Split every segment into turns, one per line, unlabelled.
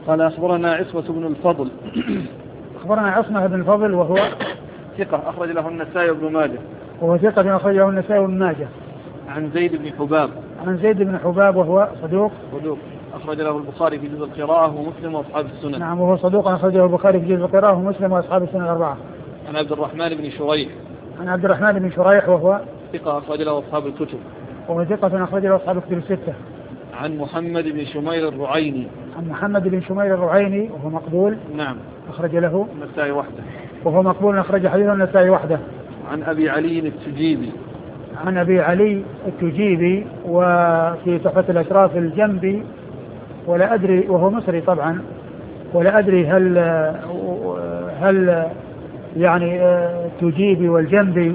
قال أخبرنا عصمة بن الفضل.
أخبرنا عصمة بن الفضل وهو
ثقة أخرج له النسائي وابن ماجه.
وهو ثقة أخرج له النسائي وابن ماجه.
عن زيد بن حباب.
عن زيد بن حباب وهو صدوق
أخرج له البخاري في جزء القراءة ومسلم وأصحاب السنن.
نعم وهو صدوق أخرج له البخاري في جزء القراءة ومسلم وأصحاب السنن الأربعة.
عن عبد الرحمن بن شريح.
عن عبد الرحمن بن شريح وهو
ثقة أخرج له أصحاب الكتب.
وهو ثقة أخرج له أصحاب الكتب الستة.
عن محمد بن شمير الرعيني.
عن محمد بن شمير الرعيني وهو مقبول.
نعم.
أخرج له
النسائي وحده.
وهو مقبول أخرج حديثه النسائي وحده.
عن أبي علي التجيبي.
عن أبي علي التجيبي وفي تحفة الأشراف الجنبي ولا أدري وهو مصري طبعا ولا أدري هل يعني التجيبي والجنبي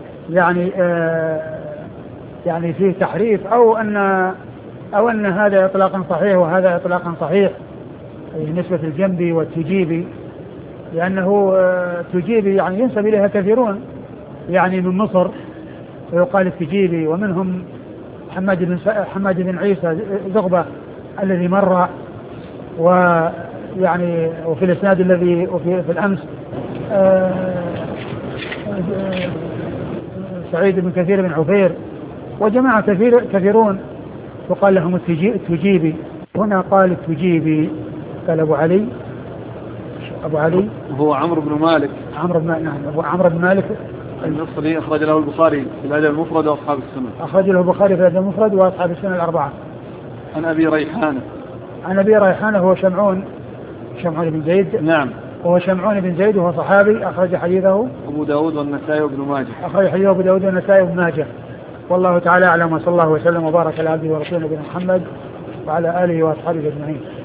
يعني فيه تحريف أو أن هذا إطلاقا صحيح وهذا إطلاقا صحيح نسبة الجنبي والتجيبي لأنه التجيبي يعني ينسب إليها كثيرون يعني من مصر ويقال التجيبي ومنهم حماد بن عيسى زغبة الذي مر ويعني وفي الإسناد الذي وفي الأمس سعيد بن كثير بن عفير وجماعة كثيرون وقال لهم التجيبي. هنا قال التجيبي قال أبو علي
هو عمرو بن مالك.
عمرو بن مالك
المصري أخرج له البخاري في الأدب المفرد وأصحاب السنن.
أخرج له البخاري في الأدب المفرد وأصحاب السنن الأربعة.
عن أبي ريحانة.
عن أبي ريحانة هو شمعون بن زيد.
نعم.
وهو شمعون بن زيد وهو صحابي أخرج حديثه
أبو داود والنسائي وابن ماجه.
أخرج حديثه أبو داود والنسائي وابن ماجه. والله تعالى أعلم وصلى الله وسلم وبارك على عبده ورسوله نبينا محمد وعلى آله وأصحابه أجمعين.